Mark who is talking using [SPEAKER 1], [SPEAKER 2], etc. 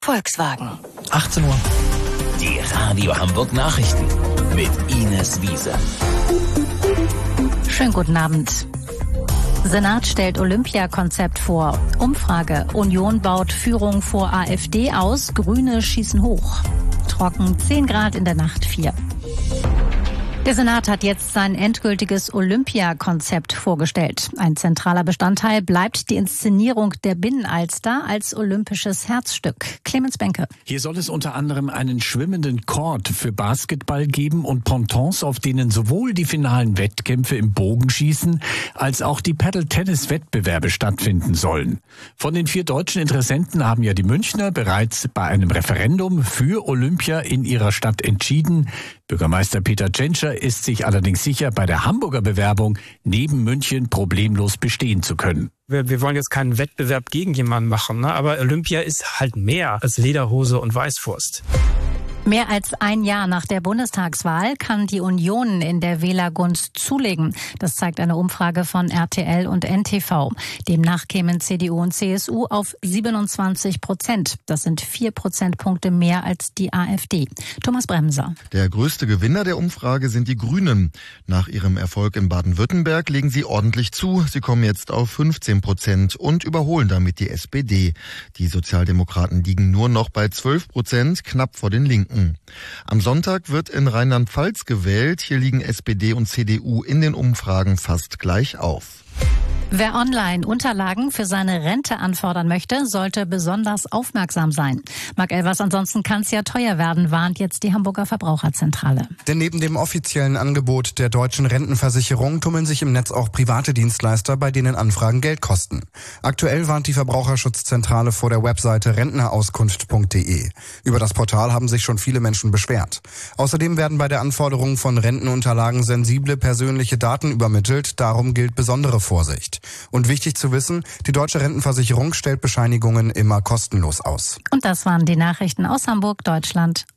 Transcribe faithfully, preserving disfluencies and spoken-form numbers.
[SPEAKER 1] Volkswagen.
[SPEAKER 2] achtzehn Uhr.
[SPEAKER 3] Die Radio Hamburg Nachrichten mit Ines Wiese.
[SPEAKER 4] Schönen guten Abend. Senat stellt Olympiakonzept vor. Umfrage. Union baut Führung vor AfD aus. Grüne schießen hoch. Trocken zehn Grad, in der Nacht vier. Der Senat hat jetzt sein endgültiges Olympiakonzept vorgestellt. Ein zentraler Bestandteil bleibt die Inszenierung der Binnenalster als olympisches Herzstück. Clemens Benke.
[SPEAKER 2] Hier soll es unter anderem einen schwimmenden Court für Basketball geben und Pontons, auf denen sowohl die finalen Wettkämpfe im Bogenschießen als auch die Paddle-Tennis-Wettbewerbe stattfinden sollen. Von den vier deutschen Interessenten haben ja die Münchner bereits bei einem Referendum für Olympia in ihrer Stadt entschieden. Bürgermeister Peter Tschentscher ist sich allerdings sicher, bei der Hamburger Bewerbung neben München problemlos bestehen zu können.
[SPEAKER 5] Wir, wir wollen jetzt keinen Wettbewerb gegen jemanden machen, ne? Aber Olympia ist halt mehr als Lederhose und Weißwurst.
[SPEAKER 4] Mehr als ein Jahr nach der Bundestagswahl kann die Union in der Wählergunst zulegen. Das zeigt eine Umfrage von R T L und N T V. Demnach kämen C D U und C S U auf siebenundzwanzig Prozent. Das sind vier Prozentpunkte mehr als die AfD. Thomas Bremser.
[SPEAKER 6] Der größte Gewinner der Umfrage sind die Grünen. Nach ihrem Erfolg in Baden-Württemberg legen sie ordentlich zu. Sie kommen jetzt auf fünfzehn Prozent und überholen damit die S P D. Die Sozialdemokraten liegen nur noch bei zwölf Prozent, knapp vor den Linken. Am Sonntag wird in Rheinland-Pfalz gewählt. Hier liegen S P D und C D U in den Umfragen fast gleich auf.
[SPEAKER 4] Wer online Unterlagen für seine Rente anfordern möchte, sollte besonders aufmerksam sein. Marc Elvers, ansonsten kann es ja teuer werden, warnt jetzt die Hamburger Verbraucherzentrale.
[SPEAKER 7] Denn neben dem offiziellen Angebot der deutschen Rentenversicherung tummeln sich im Netz auch private Dienstleister, bei denen Anfragen Geld kosten. Aktuell warnt die Verbraucherschutzzentrale vor der Webseite rentnerauskunft punkt de. Über das Portal haben sich schon viele Menschen beschwert. Außerdem werden bei der Anforderung von Rentenunterlagen sensible persönliche Daten übermittelt. Darum gilt besondere Vorsicht. Und wichtig zu wissen, die deutsche Rentenversicherung stellt Bescheinigungen immer kostenlos aus.
[SPEAKER 4] Und das waren die Nachrichten aus Hamburg, Deutschland